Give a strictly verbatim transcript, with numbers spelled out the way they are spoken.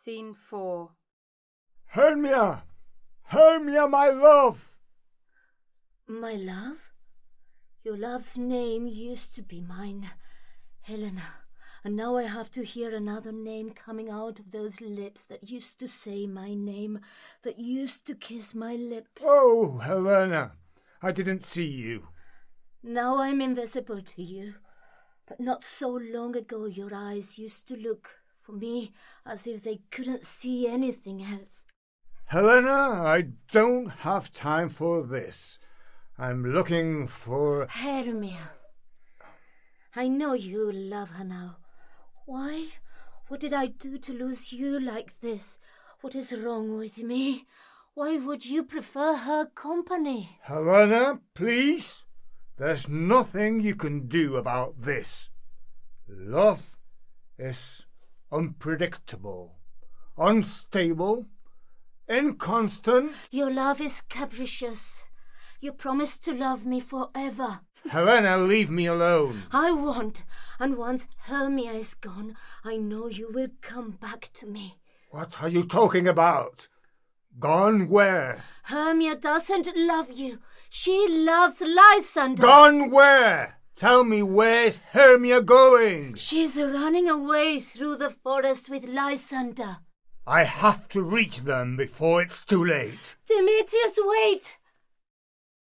Scene four. Hermia! Hermia, my love! My love? Your love's name used to be mine, Helena, and now I have to hear another name coming out of those lips that used to say my name, that used to kiss my lips. Oh, Helena, I didn't see you. Now I'm invisible to you, but not so long ago your eyes used to look for me as if they couldn't see anything else. Helena, I don't have time for this. I'm looking for... Hermia. I know you love her now. Why? What did I do to lose you like this? What is wrong with me? Why would you prefer her company? Helena, please. There's nothing you can do about this. Love is unpredictable, unstable, inconstant. Your love is capricious. You promised to love me forever. Helena, leave me alone. I won't. And once Hermia is gone, I know you will come back to me. What are you talking about? Gone where? Hermia doesn't love you. She loves Lysander. Gone where? Tell me, where's Hermia going? She's running away through the forest with Lysander. I have to reach them before it's too late. Demetrius, wait!